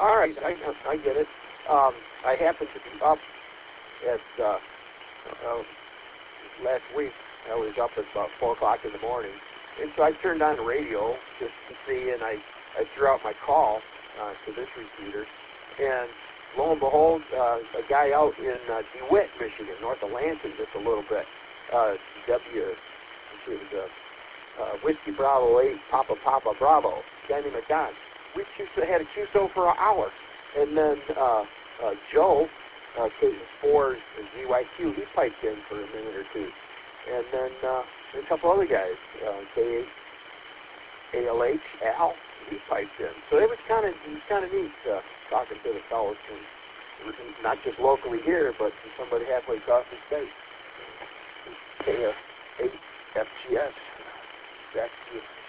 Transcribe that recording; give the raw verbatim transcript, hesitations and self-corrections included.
All right, I, I get it. Um, I happened to be up at, uh, uh, last week, I was up at about four o'clock in the morning, and so I turned on the radio just to see, and I, I threw out my call uh, to this repeater, and lo and behold, uh, a guy out in uh, DeWitt, Michigan, north of Lansing, just a little bit, uh, W, it was uh, uh, Whiskey Bravo eight, Papa Papa Bravo, a guy named Don. We had a Q S O for an hour, and then uh, uh, Joe, uh, K four G Y Q, he piped in for a minute or two, and then uh, a couple other guys, uh, K eight A L H, Al, he piped in. So it was kind of kind of neat uh, talking to the fellows, from, not just locally here, but from somebody halfway across the state. K eight F G S, back to you.